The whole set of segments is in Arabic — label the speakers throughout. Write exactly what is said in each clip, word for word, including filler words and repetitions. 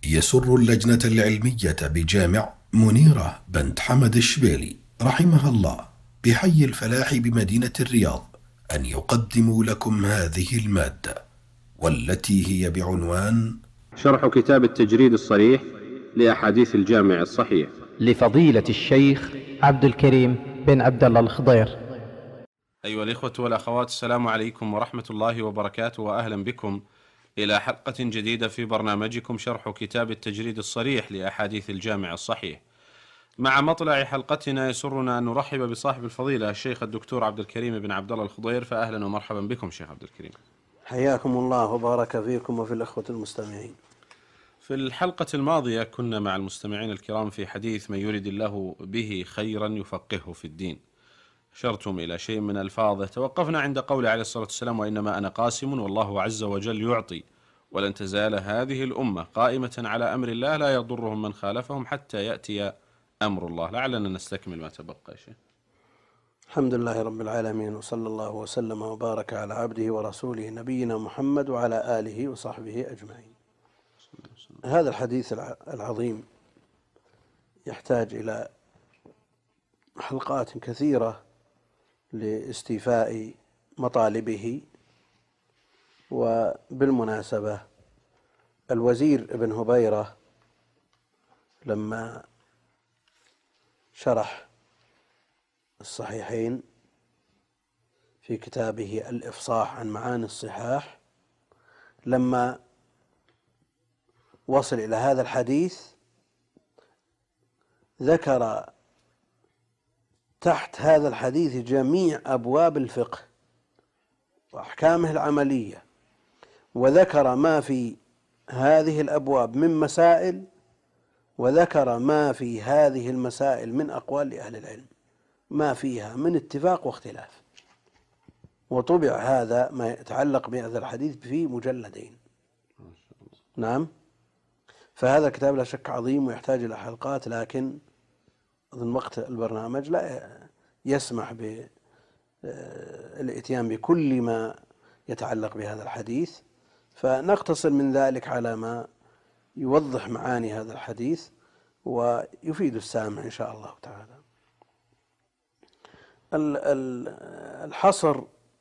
Speaker 1: يسر اللجنة العلمية بجامع منيرة بنت حمد الشبيلي رحمها الله بحي الفلاح بمدينة الرياض أن يقدموا لكم هذه المادة، والتي هي بعنوان
Speaker 2: شرح كتاب التجريد الصريح لأحاديث الجامع الصحيح
Speaker 3: لفضيلة الشيخ عبد الكريم بن عبد الله الخضير.
Speaker 4: أيها الإخوة والأخوات، السلام عليكم ورحمة الله وبركاته، وأهلا بكم إلى حلقة جديدة في برنامجكم شرح كتاب التجريد الصريح لأحاديث الجامع الصحيح. مع مطلع حلقتنا يسرنا أن نرحب بصاحب الفضيلة الشيخ الدكتور عبد الكريم بن عبد الله الخضير، فأهلا ومرحبا بكم شيخ عبد الكريم.
Speaker 5: حياكم الله وبارك فيكم وفي الأخوة المستمعين.
Speaker 4: في الحلقة الماضية كنا مع المستمعين الكرام في حديث من يريد الله به خيرا يفقهه في الدين. أشرتم إلى شيء من ألفاظه، توقفنا عند قوله عليه الصلاة والسلام: وإنما أنا قاسم والله عز وجل يعطي، ولن تزال هذه الأمة قائمة على أمر الله لا يضرهم من خالفهم حتى يأتي أمر الله. لعلنا نستكمل ما تبقى يا شيخ.
Speaker 5: الحمد لله رب العالمين، وصلى الله وسلم وبارك على عبده ورسوله نبينا محمد وعلى آله وصحبه أجمعين. هذا الحديث العظيم يحتاج إلى حلقات كثيرة لاستيفاء مطالبه. وبالمناسبة الوزير ابن هبيرة لما شرح الصحيحين في كتابه الإفصاح عن معاني الصحاح، لما وصل إلى هذا الحديث ذكر تحت هذا الحديث جميع أبواب الفقه وأحكامه العملية، وذكر ما في هذه الأبواب من مسائل، وذكر ما في هذه المسائل من أقوال لأهل العلم، ما فيها من اتفاق واختلاف. وطبع هذا ما يتعلق بهذا الحديث في مجلدين. نعم، فهذا كتاب لا شك عظيم ويحتاج إلى حلقات، لكن أظن وقت البرنامج لا يسمح بالإتيان بكل ما يتعلق بهذا الحديث، فنقتصر من ذلك على ما يوضح معاني هذا الحديث ويفيد السامع إن شاء الله تعالى. الحصر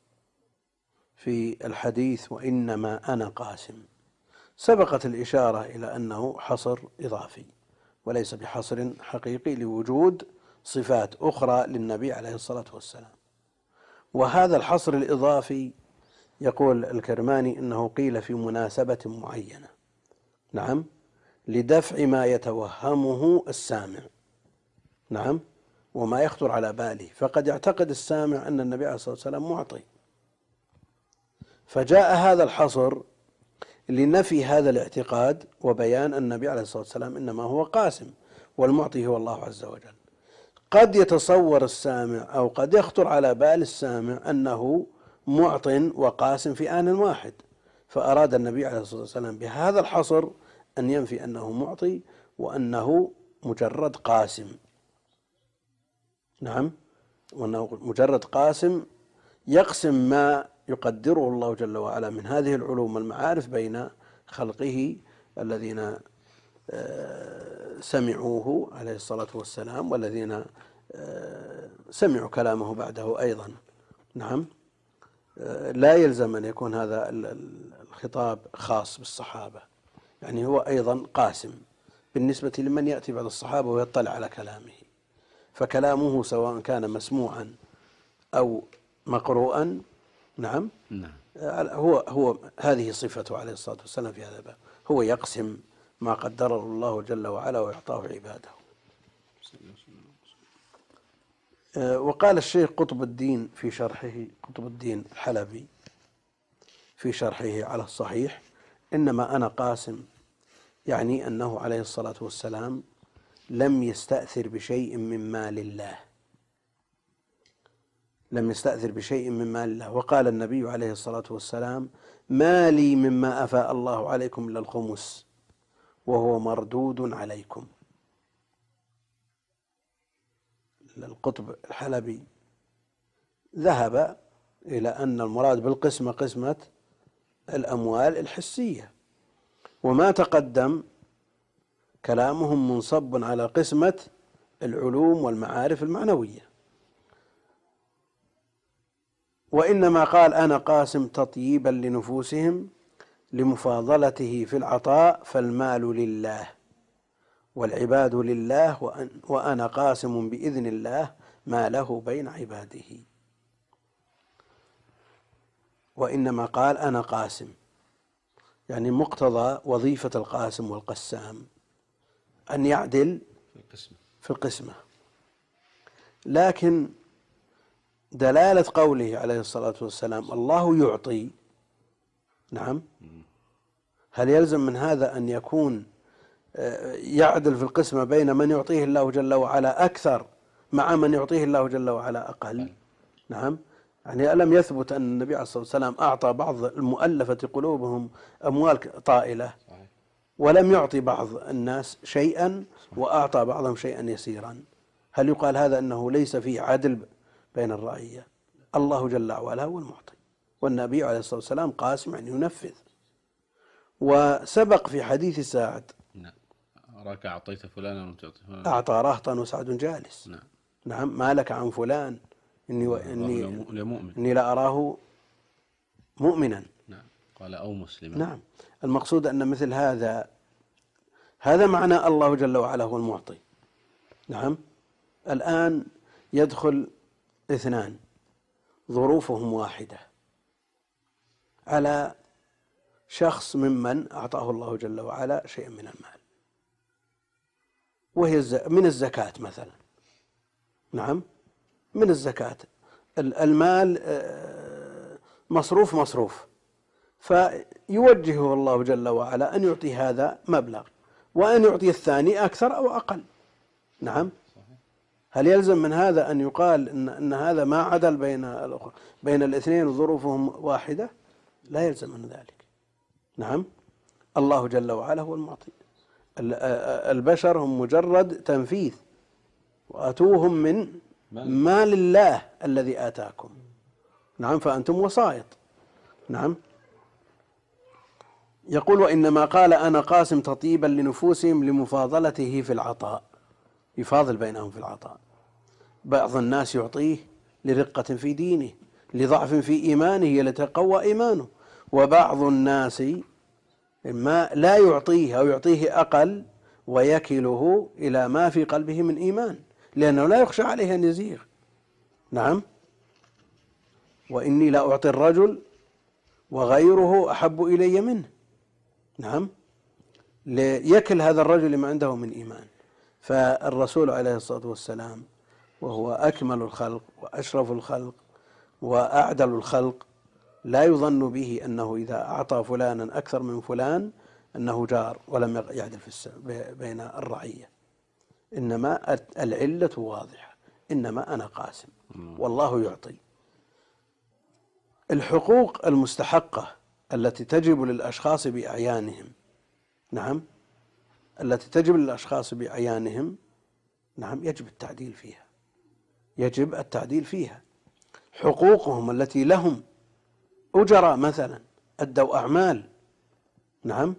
Speaker 5: في الحديث وإنما أنا قاسم سبقت الإشارة إلى أنه حصر إضافي وليس بحصر حقيقي لوجود صفات أخرى للنبي عليه الصلاة والسلام. وهذا الحصر الإضافي يقول الكرماني إنه قيل في مناسبة معينة، نعم، لدفع ما يتوهمه السامع، نعم، وما يخطر على باله، فقد يعتقد السامع أن النبي عليه الصلاة والسلام معطي، فجاء هذا الحصر لنفي هذا الاعتقاد وبيان أن النبي عليه الصلاة والسلام إنما هو قاسم والمعطي هو الله عز وجل. قد يتصور السامع أو قد يخطر على بال السامع أنه معط وقاسم في آن واحد، فأراد النبي عليه الصلاة والسلام بهذا الحصر أن ينفي أنه معطي وأنه مجرد قاسم، نعم، وأنه مجرد قاسم يقسم ما يقدره الله جل وعلا من هذه العلوم والمعارف بين خلقه الذين سمعوه عليه الصلاة والسلام والذين سمعوا كلامه بعده أيضا. نعم، لا يلزم أن يكون هذا الخطاب خاص بالصحابة، يعني هو أيضا قاسم بالنسبة لمن يأتي بعد الصحابة ويطلع على كلامه، فكلامه سواء كان مسموعا أو مقروءا، نعم،
Speaker 4: نعم،
Speaker 5: هو هو هذه صفته عليه الصلاة والسلام في هذا الباب، هو يقسم ما قدره الله جل وعلا ويعطاه عباده. وقال الشيخ قطب الدين في شرحه، قطب الدين الحلبي في شرحه على الصحيح: إنما أنا قاسم، يعني أنه عليه الصلاة والسلام لم يستأثر بشيء من مال الله، لم يستأثر بشيء من مال الله. وقال النبي عليه الصلاة والسلام: ما لي مما أفاء الله عليكم إلا الخمس وهو مردود عليكم. القطب الحلبي ذهب إلى أن المراد بالقسمة قسمة الأموال الحسية، وما تقدم كلامهم منصب على قسمة العلوم والمعارف المعنوية. وإنما قال أنا قاسم تطييبا لنفوسهم لمفاضلته في العطاء، فالمال لله والعباد لله، وأنا قاسم بإذن الله ما له بين عباده. وإنما قال أنا قاسم، يعني مقتضى وظيفة القاسم والقسام أن يعدل في القسمة. لكن دلالة قوله عليه الصلاة والسلام الله يعطي، نعم، هل يلزم من هذا أن يكون يعدل في القسمة بين من يعطيه الله جل وعلا أكثر مع من يعطيه الله جل وعلا أقل؟ نعم، يعني ألم يثبت أن النبي عليه الصلاة والسلام أعطى بعض المؤلفة قلوبهم أموال طائلة، ولم يعطي بعض الناس شيئا وأعطى بعضهم شيئا يسيرا؟ هل يقال هذا أنه ليس فيه عدل بين الرعية؟ الله جل وعلا هو المعطي، والنبي عليه الصلاة والسلام قاسم أن ينفذ. وسبق في حديث سعد
Speaker 4: نعم أراك أعطيت فلانا ولم تعطي فلانا،
Speaker 5: أعطى رهطا وسعد جالس.
Speaker 4: نعم
Speaker 5: نعم، ما لك عن فلان إني, و... إني...
Speaker 4: لمؤمن
Speaker 5: إني لا أراه مؤمنا.
Speaker 4: نعم قال أو مسلما.
Speaker 5: نعم، المقصود أن مثل هذا هذا معنى الله جل وعلا هو المعطي. نعم، الآن يدخل اثنان ظروفهم واحدة على شخص ممن أعطاه الله جل وعلا شيئا من المال، وهي من الزكاة مثلا. نعم، من الزكاة المال مصروف مصروف، فيوجهه الله جل وعلا أن يعطي هذا مبلغ وأن يعطي الثاني أكثر أو أقل. نعم، هل يلزم من هذا أن يقال إن, إن هذا ما عدل بين بين الاثنين وظروفهم واحدة؟ لا يلزم من ذلك. نعم، الله جل وعلا هو المعطي، البشر هم مجرد تنفيذ، وآتوهم من مال الله الذي آتاكم. نعم، فأنتم وسائط. نعم، يقول وإنما قال أنا قاسم تطيبا لنفوسهم لمفاضلته في العطاء، يفاضل بينهم في العطاء. بعض الناس يعطيه لرقة في دينه، لضعف في إيمانه لتقوى إيمانه، وبعض الناس ما لا يعطيه أو يعطيه أقل ويكله إلى ما في قلبه من إيمان، لأنه لا يخشى عليه أن يزيغ. نعم، وإني لا أعطي الرجل وغيره أحب إلي منه. نعم، ليكل هذا الرجل ما عنده من إيمان. فالرسول عليه الصلاة والسلام وهو أكمل الخلق وأشرف الخلق وأعدل الخلق لا يظن به أنه إذا أعطى فلانا أكثر من فلان أنه جار ولم يعدل في بين الرعية، إنما العلة واضحة، إنما أنا قاسم والله يعطي. الحقوق المستحقة التي تجب للأشخاص بأعيانهم، نعم، التي تجب للأشخاص بأعيانهم، نعم، يجب التعديل فيها، يجب التعديل فيها. حقوقهم التي لهم أجراء مثلا أدوا أعمال، نعم،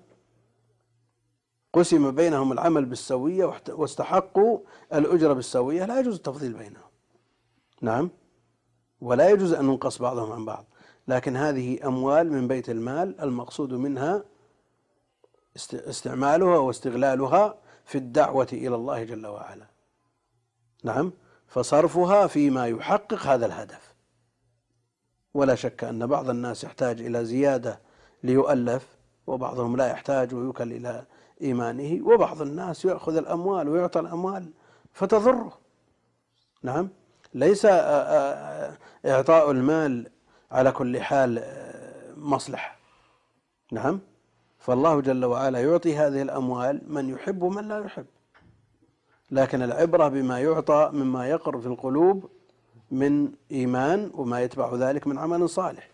Speaker 5: قسم بينهم العمل بالسوية واستحقوا الأجرة بالسوية، لا يجوز التفضيل بينهم. نعم، ولا يجوز أن ننقص بعضهم عن بعض، لكن هذه أموال من بيت المال المقصود منها استعمالها واستغلالها في الدعوة إلى الله جل وعلا. نعم، فصرفها فيما يحقق هذا الهدف. ولا شك أن بعض الناس يحتاج إلى زيادة ليؤلف، وبعضهم لا يحتاج ويوكل إلى إيمانه، وبعض الناس يأخذ الأموال ويعطى الأموال فتضره. نعم، ليس إعطاء المال على كل حال مصلحة. نعم، فالله جل وعلا يعطي هذه الأموال من يحب ومن لا يحب، لكن العبرة بما يعطى مما يقر في القلوب من إيمان وما يتبع ذلك من عمل صالح.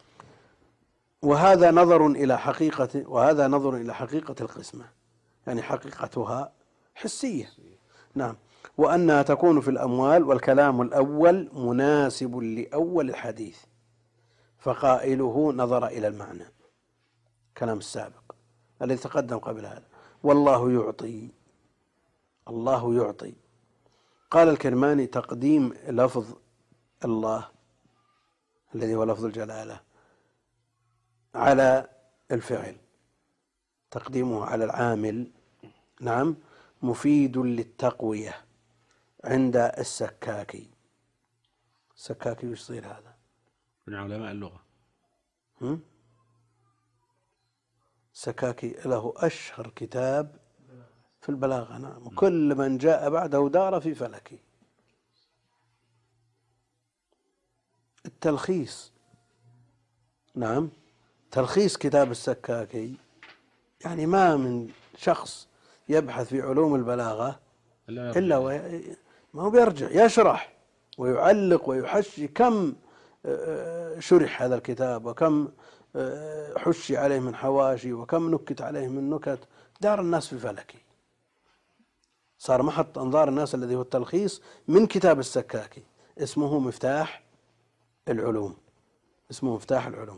Speaker 5: وهذا نظر إلى حقيقة وهذا نظر إلى حقيقة القسمة، يعني حقيقتها حسية. نعم، وأنها تكون في الأموال، والكلام الأول مناسب لأول الحديث، فقائله نظر إلى المعنى، كلام السابق الذي تقدم قبل هذا، والله يعطي الله يعطي. قال الكرماني تقديم لفظ الله الذي هو لفظ الجلالة على الفعل، تقديمه على العامل، نعم، مفيد للتقوية عند السكاكي. السكاكي وش يصير هذا؟
Speaker 4: من علماء اللغة.
Speaker 5: هم؟ السكاكي له أشهر كتاب في البلاغة، نعم، كل من جاء بعده دار في فلكه. التلخيص، نعم، تلخيص كتاب السكاكي، يعني ما من شخص يبحث في علوم البلاغة إلا وي... ما هو بيرجع يشرح ويعلق ويحشي. كم شرح هذا الكتاب وكم حشي عليه من حواشي وكم نكت عليه من نكت، دار الناس في فلكي، صار محط أنظار الناس الذي هو التلخيص من كتاب السكاكي. اسمه مفتاح العلوم، اسمه مفتاح العلوم.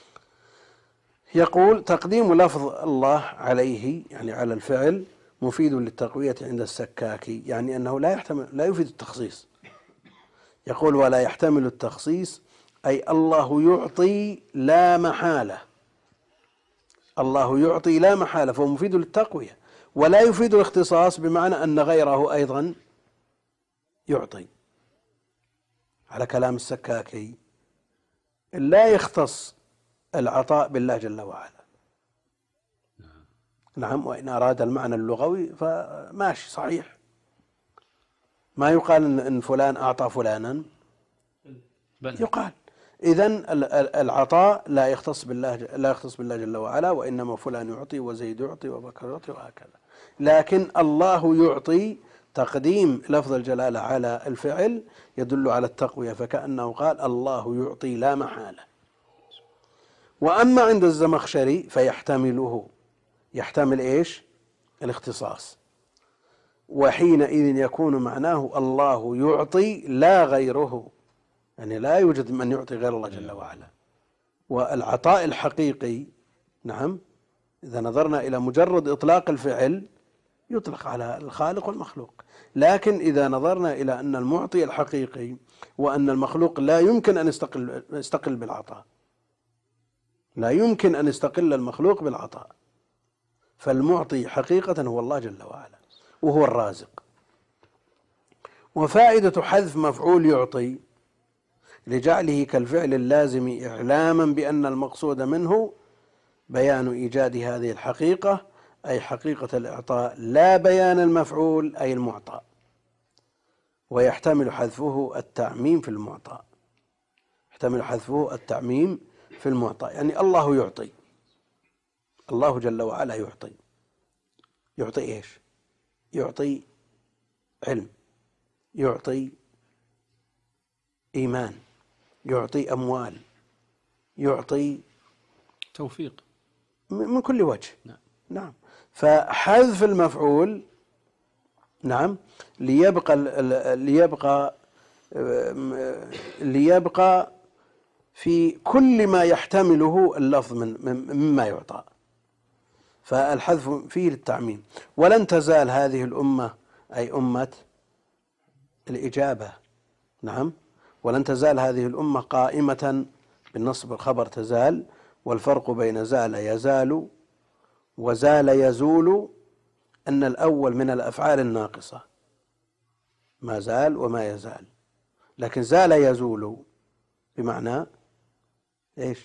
Speaker 5: يقول تقديم لفظ الله عليه يعني على الفعل مفيد للتقوية عند السكاكي، يعني أنه لا يحتمل لا يفيد التخصيص. يقول ولا يحتمل التخصيص أي الله يعطي لا محالة، الله يعطي لا محالة، فهو مفيد للتقوية، ولا يفيد الاختصاص بمعنى أن غيره أيضا يعطي. على كلام السكاكي لا يختص العطاء بالله جل وعلا، نعم، وإن أراد المعنى اللغوي فماشي صحيح، ما يقال إن فلان أعطى فلانا، يقال إذن العطاء لا يختص بالله لا يختص بالله جل وعلا، وإنما فلان يعطي وزيد يعطي وبكر يعطي وهكذا. لكن الله يعطي، تقديم لفظ الجلالة على الفعل يدل على التقوية، فكأنه قال الله يعطي لا محالة. وأما عند الزمخشري فيحتمله، يحتمل إيش؟ الاختصاص، وحينئذ يكون معناه الله يعطي لا غيره، يعني لا يوجد من يعطي غير الله جل وعلا. والعطاء الحقيقي، نعم، إذا نظرنا إلى مجرد إطلاق الفعل يطلق على الخالق والمخلوق، لكن إذا نظرنا إلى أن المعطي الحقيقي وأن المخلوق لا يمكن أن يستقل, يستقل بالعطاء، لا يمكن أن يستقل المخلوق بالعطاء، فالمعطي حقيقة هو الله جل وعلا وهو الرازق. وفائدة حذف مفعول يعطي لجعله كالفعل اللازم إعلاما بأن المقصود منه بيان إيجاد هذه الحقيقة، أي حقيقة الإعطاء، لا بيان المفعول أي المعطى. ويحتمل حذفه التعميم في المعطى، يحتمل حذفه التعميم في المعطى، يعني الله يعطي، الله جل وعلا يعطي. يعطي إيش؟ يعطي علم، يعطي إيمان، يعطي أموال، يعطي
Speaker 4: توفيق
Speaker 5: من كل وجه.
Speaker 4: نعم.
Speaker 5: نعم. فحذف المفعول، نعم، ليبقى ليبقى ليبقى في كل ما يحتمله اللفظ من مما يعطى، فالحذف فيه للتعميم. ولن تزال هذه الأمة أي أمة الإجابة، نعم، ولن تزال هذه الأمة قائمة بالنصب الخبر تزال، والفرق بين زال يزال وزال يزول أن الأول من الأفعال الناقصة، ما زال وما يزال، لكن زال يزول بمعنى إيش؟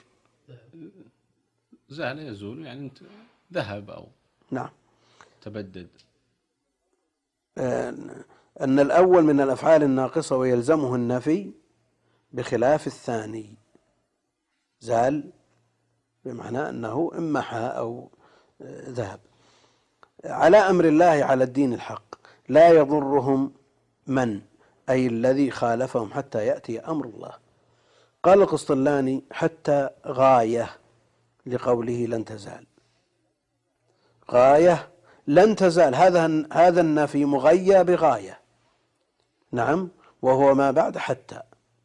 Speaker 4: زال يزول يعني انت ذهب أو
Speaker 5: نعم
Speaker 4: تبدد.
Speaker 5: أن الأول من الأفعال الناقصة ويلزمه النفي بخلاف الثاني. زال بمعنى أنه امحى أو ذهب. على أمر الله على الدين الحق لا يضرهم من، أي الذي خالفهم حتى يأتي أمر الله. قال القسطلاني حتى غاية لقوله لن تزال، غاية لن تزال، هذا هذا النفي مغيى بغاية، نعم، وهو ما بعد حتى.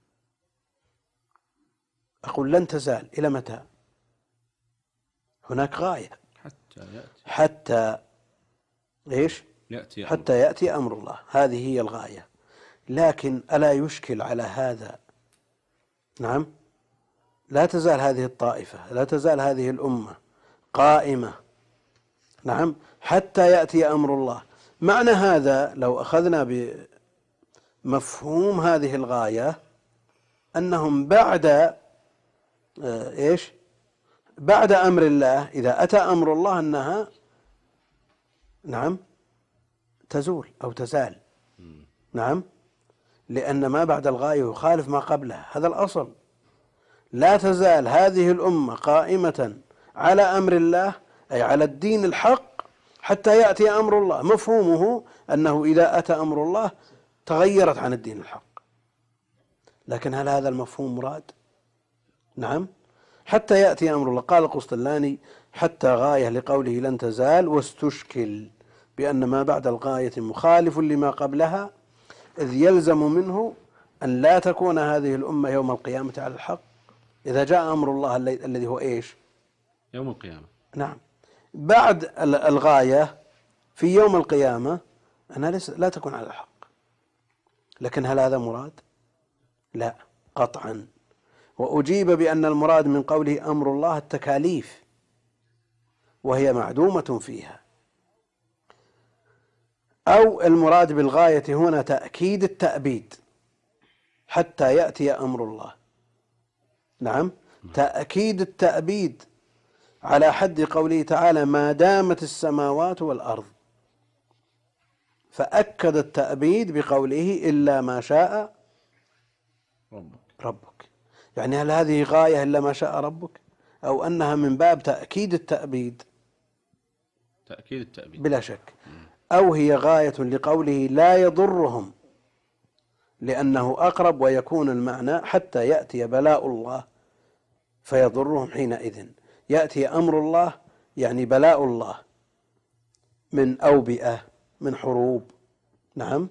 Speaker 5: أقول لن تزال إلى متى؟ هناك غاية
Speaker 4: حتى يأتي
Speaker 5: حتى إيش
Speaker 4: يأتي
Speaker 5: حتى يأتي أمر الله، هذه هي الغاية. لكن ألا يشكل على هذا؟ نعم، لا تزال هذه الطائفة، لا تزال هذه الأمة قائمة، نعم، حتى يأتي أمر الله. معنى هذا لو أخذنا بمفهوم هذه الغاية أنهم بعد آه إيش بعد أمر الله، إذا أتى أمر الله أنها نعم تزول أو تزال، نعم، لأن ما بعد الغاية يخالف ما قبلها، هذا الأصل. لا تزال هذه الأمة قائمة على أمر الله، أي على الدين الحق، حتى يأتي أمر الله. مفهومه أنه إذا أتى أمر الله تغيرت عن الدين الحق. لكن هل هذا المفهوم مراد؟ نعم، حتى يأتي أمر الله. قال القسطلاني: حتى غاية لقوله لن تزال، واستشكل بأن ما بعد الغاية مخالف لما قبلها، إذ يلزم منه أن لا تكون هذه الأمة يوم القيامة على الحق إذا جاء أمر الله الذي هو إيش؟
Speaker 4: يوم القيامة.
Speaker 5: نعم، بعد الغاية في يوم القيامة أنها لا تكون على الحق. لكن هل هذا مراد؟ لا، قطعا. وأجيب بأن المراد من قوله أمر الله التكاليف، وهي معدومة فيها. أو المراد بالغاية هنا تأكيد التأبيد حتى يأتي أمر الله. نعم، تأكيد التأبيد على حد قوله تعالى: ما دامت السماوات والأرض، فأكد التأبيد بقوله: إلا ما شاء
Speaker 4: ربك.
Speaker 5: ربك. يعني هل هذه غاية إلا ما شاء ربك، أو أنها من باب تأكيد التأبيد؟
Speaker 4: تأكيد التأبيد
Speaker 5: بلا شك. أو هي غاية لقوله لا يضرهم، لأنه أقرب، ويكون المعنى حتى يأتي بلاء الله فيضرهم حينئذ. يأتي أمر الله يعني بلاء الله من أوبئة، من حروب، نعم،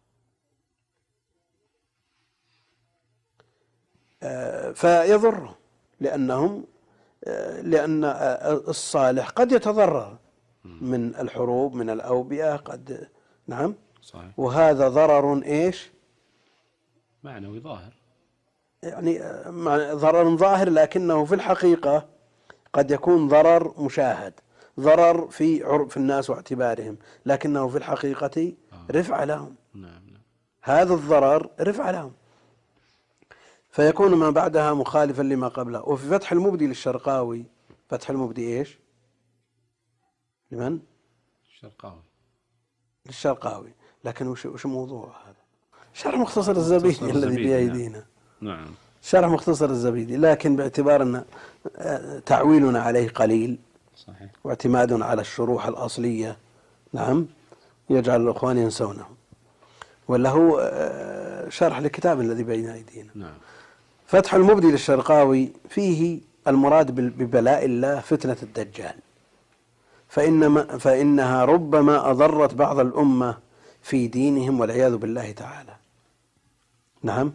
Speaker 5: فيضرهم، لأنهم لأن الصالح قد يتضرر من الحروب، من الأوبئة، قد نعم
Speaker 4: صحيح.
Speaker 5: وهذا ضرر إيش؟
Speaker 4: معنوي ظاهر،
Speaker 5: يعني ضرر ظاهر، لكنه في الحقيقة قد يكون ضرر مشاهد، ضرر في عرف الناس واعتبارهم، لكنه في الحقيقة رفع لهم.
Speaker 4: نعم نعم.
Speaker 5: هذا الضرر رفع لهم، فيكون ما بعدها مخالفا لما قبله. وفي فتح المبدي للشرقاوي، فتح المبدي إيش؟ لمن؟
Speaker 4: الشرقاوي.
Speaker 5: للشرقاوي. لكن وش وش موضوع هذا؟ شرح مختصر الزبيدي الذي بأيدينا.
Speaker 4: نعم.
Speaker 5: شرح مختصر الزبيدي، لكن باعتبار أن تعويلنا عليه قليل،
Speaker 4: صحيح،
Speaker 5: واعتماد على الشروح الأصلية، نعم، يجعل الأخوان ينسونه. وله شرح لكتاب الذي بين أيدينا.
Speaker 4: نعم.
Speaker 5: فتح المبدي للشرقاوي فيه المراد ببلاء الله فتنة الدجال، فإنما فإنها ربما أضرت بعض الأمة في دينهم والعياذ بالله تعالى. نعم.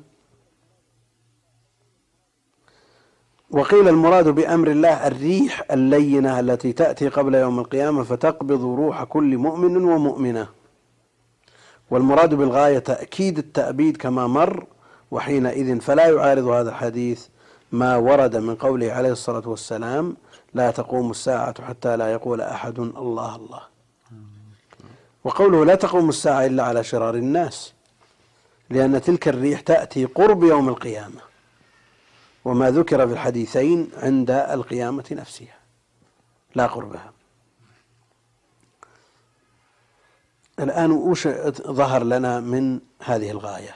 Speaker 5: وقيل المراد بأمر الله الريح اللينة التي تأتي قبل يوم القيامة فتقبض روح كل مؤمن ومؤمنة. والمراد بالغاية تأكيد التأبيد كما مر، وحينئذ فلا يعارض هذا الحديث ما ورد من قوله عليه الصلاة والسلام: لا تقوم الساعة حتى لا يقول أحد الله الله. وقوله لا تقوم الساعة إلا على شرار الناس، لأن تلك الريح تأتي قرب يوم القيامة، وما ذكر في الحديثين عند القيامة نفسها لا قربها. الآن وش ظهر لنا من هذه الغاية؟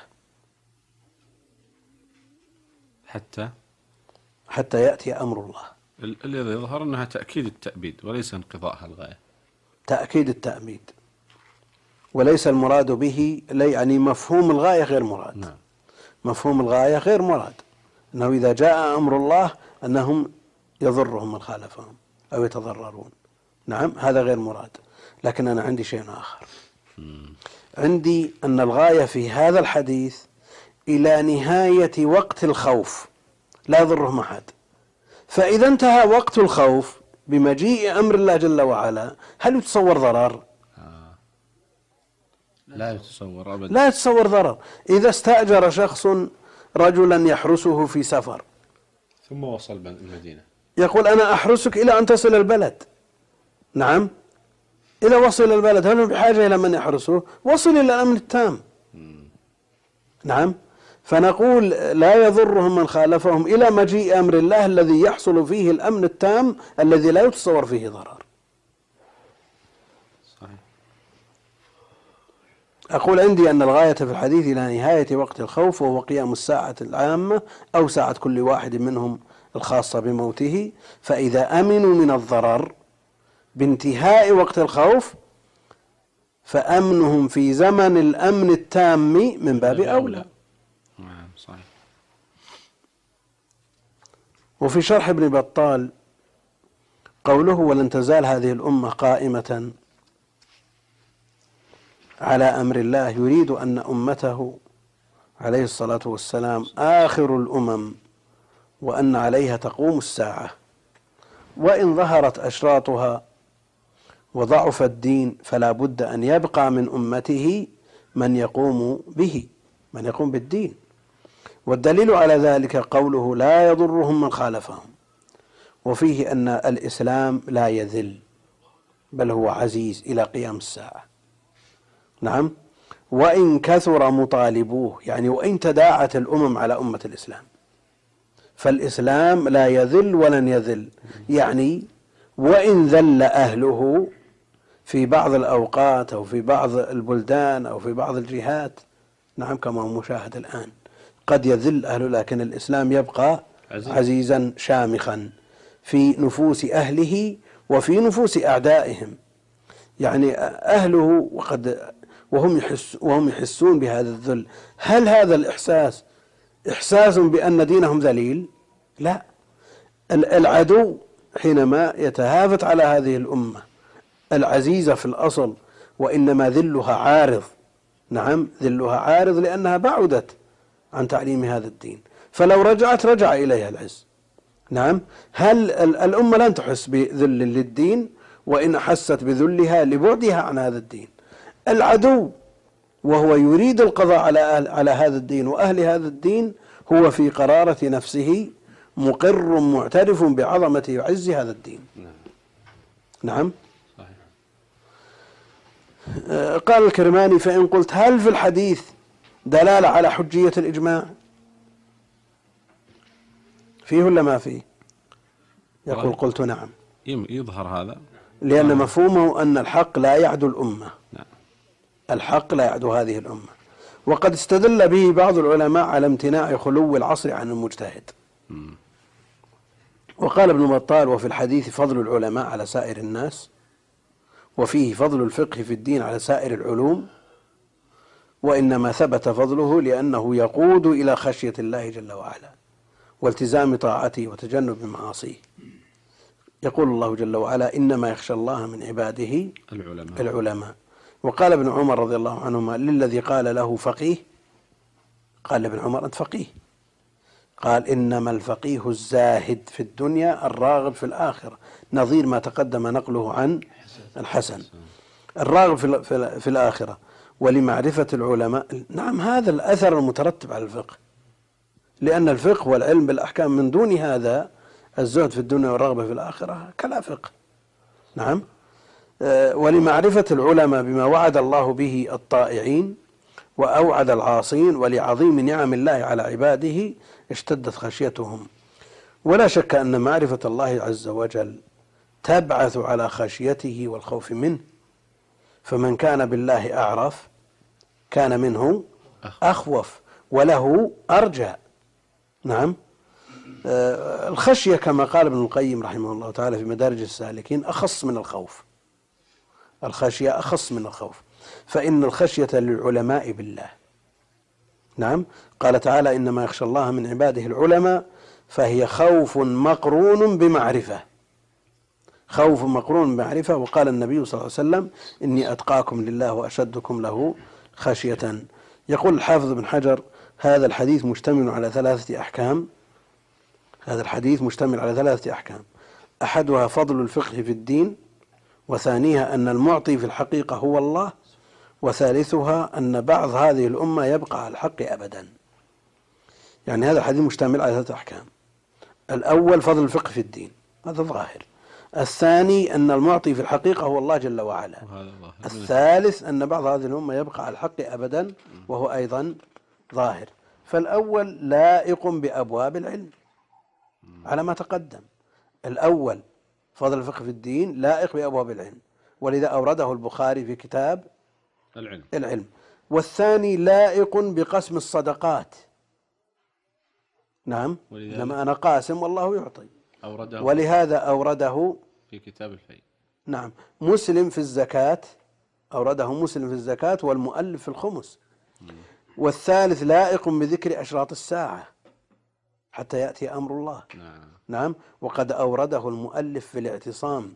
Speaker 4: حتى
Speaker 5: حتى يأتي أمر الله.
Speaker 4: الذي يظهر أنها تأكيد التأبيد وليس انقضاءها الغاية.
Speaker 5: تأكيد التأبيد، وليس المراد به، يعني مفهوم الغاية غير مراد.
Speaker 4: نعم.
Speaker 5: مفهوم الغاية غير مراد، أنه إذا جاء أمر الله أنهم يضرهم من خالفهم أو يتضررون. نعم، هذا غير مراد. لكن أنا عندي شيء آخر. عندي أن الغاية في هذا الحديث إلى نهاية وقت الخوف لا يضرهم أحد. فإذا انتهى وقت الخوف بمجيء أمر الله جل وعلا، هل يتصور ضرر؟
Speaker 4: آه. لا يتصور أبدا.
Speaker 5: لا يتصور ضرر. إذا استأجر شخص رجلا يحرسه في سفر
Speaker 4: ثم وصل المدينة،
Speaker 5: يقول أنا أحرسك إلى أن تصل البلد. نعم، إذا وصل البلد هل هو بحاجة إلى من يحرسه؟ وصل إلى الأمن التام. نعم، فنقول لا يضرهم من خالفهم إلى مجيء أمر الله الذي يحصل فيه الأمن التام الذي لا يتصور فيه ضرر.
Speaker 4: صحيح.
Speaker 5: أقول عندي أن الغاية في الحديث إلى نهاية وقت الخوف، وهو قيام الساعة العامة أو ساعة كل واحد منهم الخاصة بموته، فإذا أمنوا من الضرر بانتهاء وقت الخوف فأمنهم في زمن الأمن التام من باب أولى.
Speaker 4: نعم صحيح.
Speaker 5: وفي شرح ابن بطال قوله ولن تزال هذه الأمة قائمة على أمر الله، يريد أن أمته عليه الصلاة والسلام آخر الأمم، وأن عليها تقوم الساعة، وإن ظهرت أشراطها وضعف الدين فلا بد أن يبقى من أمته من يقوم به، من يقوم بالدين. والدليل على ذلك قوله لا يضرهم من خالفهم، وفيه أن الإسلام لا يذل بل هو عزيز إلى قيام الساعة. نعم، وإن كثر مطالبوه، يعني وإن تداعت الأمم على أمة الإسلام فالإسلام لا يذل ولن يذل، يعني وإن ذل أهله في بعض الأوقات أو في بعض البلدان أو في بعض الجهات، نعم كما هو مشاهد الآن قد يذل أهله، لكن الإسلام يبقى عزيز. عزيزا شامخا في نفوس أهله وفي نفوس أعدائهم، يعني أهله وقد وهم يحس وهم يحسون بهذا الذل. هل هذا الإحساس إحساس بأن دينهم ذليل؟ لا، العدو حينما يتهافت على هذه الأمة العزيزة في الأصل وإنما ذلها عارض. نعم، ذلها عارض لأنها بعدت عن تعليم هذا الدين، فلو رجعت رجع إليها العز. نعم، هل الأمة لن تحس بذل للدين وإن حست بذلها لبعدها عن هذا الدين؟ العدو وهو يريد القضاء على على هذا الدين وأهل هذا الدين هو في قرارة نفسه مقر معترف بعظمة وعز هذا الدين. نعم. قال الكرماني فإن قلت هل في الحديث دلالة على حجية الإجماع؟ فيه ولا ما فيه؟ يقول قلت نعم،
Speaker 4: يظهر هذا
Speaker 5: لأن مفهومه أن الحق لا يعدو الأمة.
Speaker 4: نعم.
Speaker 5: الحق لا يعدو هذه الأمة، وقد استدل به بعض العلماء على امتناع خلو العصر عن المجتهد. م. وقال ابن بطال وفي الحديث فضل العلماء على سائر الناس، وفيه فضل الفقه في الدين على سائر العلوم، وإنما ثبت فضله لأنه يقود إلى خشية الله جل وعلا والتزام طاعته وتجنب معاصيه. يقول الله جل وعلا إنما يخشى الله من عباده
Speaker 4: العلماء,
Speaker 5: العلماء. وقال ابن عمر رضي الله عنهما للذي قال له فقيه، قال ابن عمر أنت فقيه؟ قال إنما الفقيه الزاهد في الدنيا الراغب في الآخرة، نظير ما تقدم نقله عن الحسن. الراغب في, في, في الآخرة ولمعرفة العلماء. نعم، هذا الأثر المترتب على الفقه، لأن الفقه والعلم بالأحكام من دون هذا الزهد في الدنيا والرغبة في الآخرة كلا فقه. نعم. ولمعرفة العلماء بما وعد الله به الطائعين وأوعد العاصين، ولعظيم نعم الله على عباده اشتدت خشيتهم. ولا شك أن معرفة الله عز وجل تبعث على خشيته والخوف منه، فمن كان بالله أعرف كان منه أخوف وله أرجى. نعم. الخشية كما قال ابن القيم رحمه الله تعالى في مدارج السالكين أخص من الخوف. الخشية أخص من الخوف، فإن الخشية للعلماء بالله. نعم، قال تعالى إنما يخشى الله من عباده العلماء، فهي خوف مقرون بمعرفة، خوف مقرون بمعرفة. وقال النبي صلى الله عليه وسلم إني أتقاكم لله وأشدكم له خشية. يقول الحافظ بن حجر هذا الحديث مشتمل على ثلاثة أحكام. هذا الحديث مشتمل على ثلاثة أحكام، أحدها فضل الفقه في الدين، وثانيها أن المعطي في الحقيقة هو الله، وثالثها أن بعض هذه الأمة يبقى على الحق أبدا. يعني هذا الحديث مشتمل على ثلاثة أحكام: الأول فضل الفقه في الدين، هذا ظاهر. الثاني أن المعطي في الحقيقة هو الله جل وعلا. الثالث أن بعض هذه الأمة يبقى على الحق أبدا، وهو أيضا ظاهر. فالأول لائق بأبواب العلم على ما تقدم. الأول فضل الفقه في الدين لائق بأبواب العلم، ولذا أورده البخاري في كتاب
Speaker 4: العلم,
Speaker 5: العلم. والثاني لائق بقسم الصدقات، نعم، لما أنا قاسم والله يعطي،
Speaker 4: أورده
Speaker 5: ولهذا أورده
Speaker 4: في كتاب الفيء.
Speaker 5: نعم. مسلم في الزكاة، أورده مسلم في الزكاة، والمؤلف في الخمس. والثالث لائق بذكر أشراط الساعة حتى يأتي أمر الله.
Speaker 4: نعم.
Speaker 5: نعم. وقد أورده المؤلف في الاعتصام،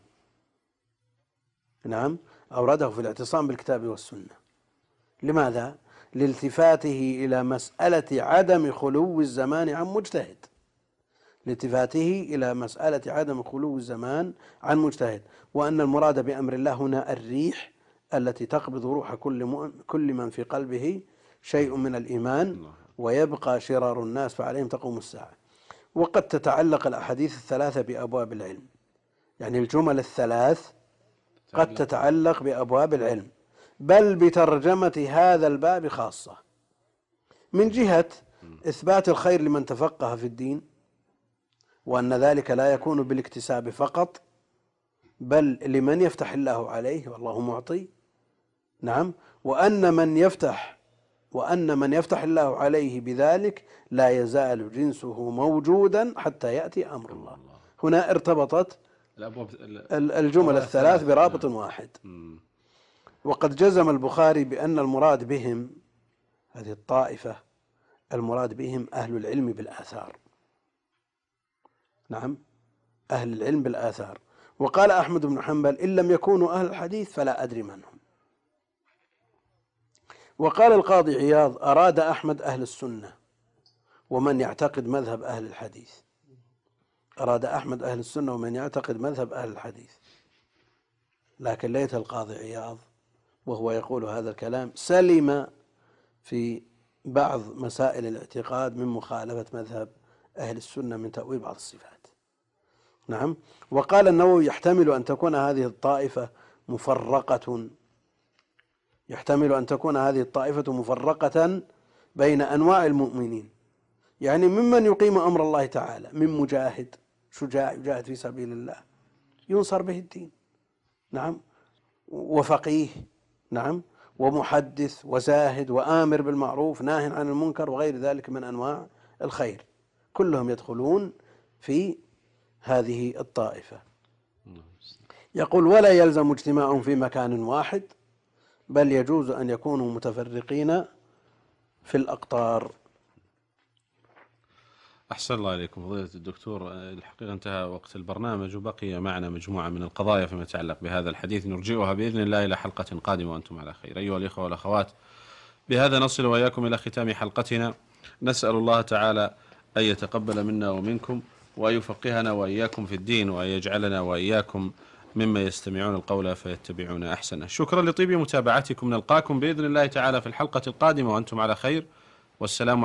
Speaker 5: نعم، أورده في الاعتصام بالكتاب والسنة. لماذا؟ لالتفاته إلى مسألة عدم خلو الزمان عن مجتهد، لالتفاته إلى مسألة عدم خلو الزمان عن مجتهد، وأن المراد بأمر الله هنا الريح التي تقبض روح كل كل من في قلبه شيء من الإيمان، ويبقى شرار الناس فعليهم تقوم الساعة. وقد تتعلق الأحاديث الثلاثة بأبواب العلم، يعني الجمل الثلاث قد تتعلق بأبواب العلم، بل بترجمة هذا الباب خاصة، من جهة إثبات الخير لمن تفقه في الدين، وأن ذلك لا يكون بالاكتساب فقط، بل لمن يفتح الله عليه والله معطي. نعم. وأن من يفتح وأن من يفتح الله عليه بذلك لا يزال جنسه موجودا حتى يأتي أمر الله. هنا ارتبطت الجمل الثلاث برابط واحد. وقد جزم البخاري بأن المراد بهم هذه الطائفة، المراد بهم أهل العلم بالآثار. نعم، أهل العلم بالآثار. وقال أحمد بن حنبل: إن لم يكونوا أهل الحديث فلا أدري من هم. وقال القاضي عياض: أراد أحمد أهل السنة ومن يعتقد مذهب أهل الحديث. أراد أحمد أهل السنة ومن يعتقد مذهب أهل الحديث. لكن ليت القاضي عياض وهو يقول هذا الكلام سلم في بعض مسائل الاعتقاد من مخالفة مذهب أهل السنة من تأويل بعض الصفات. نعم. وقال النووي: يحتمل أن تكون هذه الطائفة مفرقة يحتمل أن تكون هذه الطائفة مفرقة بين أنواع المؤمنين، يعني ممن يقيم أمر الله تعالى من مجاهد شجاع يجاهد في سبيل الله ينصر به الدين، نعم، وفقيه، نعم، ومحدث وزاهد وآمر بالمعروف ناهٍ عن المنكر وغير ذلك من أنواع الخير، كلهم يدخلون في هذه الطائفة. يقول: ولا يلزم اجتماعهم في مكان واحد، بل يجوز أن يكونوا متفرقين في الأقطار.
Speaker 4: أحسن الله إليكم فضيلة الدكتور. الحقيقة انتهى وقت البرنامج وبقي معنا مجموعة من القضايا فيما يتعلق بهذا الحديث نرجئها بإذن الله إلى حلقة قادمة وأنتم على خير. أيها الإخوة والأخوات، بهذا نصل وإياكم إلى ختام حلقتنا. نسأل الله تعالى أن يتقبل منا ومنكم، وأن يفقهنا وإياكم في الدين، وأن يجعلنا وإياكم مما يستمعون القول فيتبعون أحسنه. شكرا لطيب متابعتكم. نلقاكم بإذن الله تعالى في الحلقة القادمة وأنتم على خير، والسلام